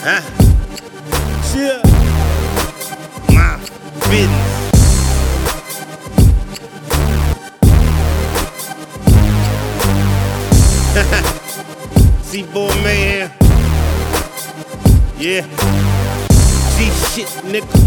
Huh? Yeah. My business. C-Boy man. Yeah. G-shit, nigga.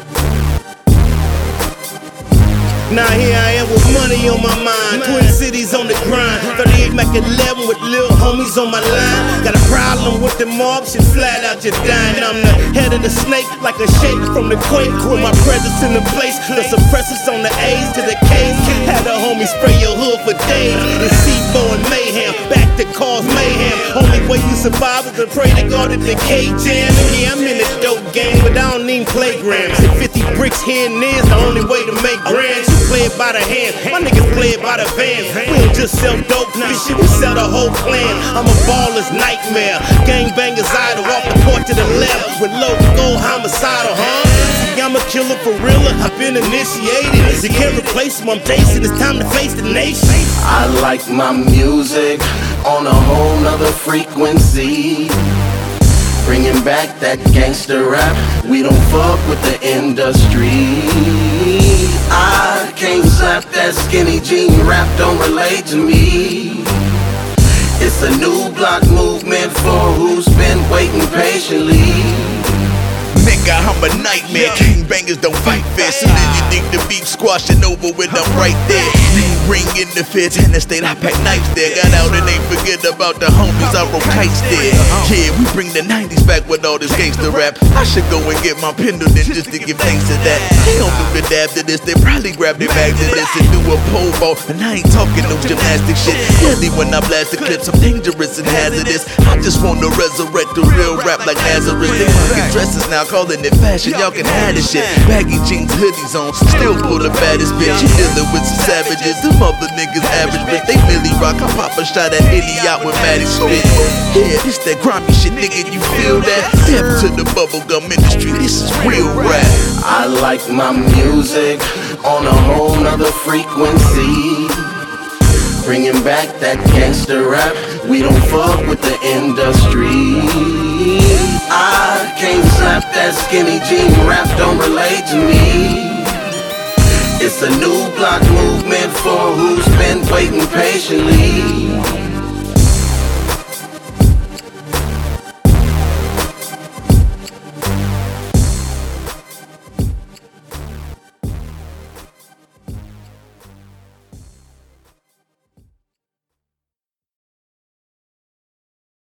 Now here I am with money on my mind. Twin Cities on the grind. 38 Mac 11 with lil' homies on my line. Got a problem with the mob, shit flat out just dying. I'm the head of the snake, like a shake from the quake. With my presence in the place, the suppressors on the A's to the K's. Had a homie spray your hood for days. It's C-Boy and mayhem, back to cause mayhem. Only way you survive is to pray to God at the K-Jam. Yeah, I'm in the dope game, but I don't need playgrounds. 50 bricks here and there's the only way to make grands. Play it by the hand, my niggas play it by the van. We don't just sell dope, this shit we sell the whole plan. I'm a baller's nightmare, gangbangers idle off the porch to the left with low gold homicidal, huh? See, I'm a killer for real, I've been initiated. You can't replace him, I'm Jason, it's time to face the nation. I like my music on a whole nother frequency, bringing back that gangster rap. We don't fuck with the industry. I can't slap that skinny jean rap, don't relate to me. It's a new block movement for who's been waiting patiently. Nigga, I'm a nightmare. Gangbangers don't fight fair. Soon as you think the beef squashing over with, I'm right there. Ring in the feds and the state, I pack knives there. Got out and ain't forget about the homies, I wrote kites there. Yeah, we bring the 90s back with all this gangster rap. I should go and get my Pendleton just to give thanks to that. They don't do the dab to this, they probably grab their bags to this and do a pole vault. And I ain't talking no gymnastic shit. Really, when I blast the clips, I'm dangerous and hazardous. I just wanna resurrect the real rap like Nazareth. They fucking dresses now, calling it fashion, y'all can have this shit. Baggy jeans, hoodies on, still pull the baddest bitch. You dealing with some savages, them other niggas average, but they really rock. I pop a shot at any out with Maddie spit. Yeah, this that grimy shit, nigga, you feel that? Step to the bubblegum industry, this is real rap. I like my music on a whole nother frequency, bringing back that gangster rap. We don't fuck with the industry. I can't slap that skinny jean rap, don't relate to me. It's a new block movement for who's been waiting patiently.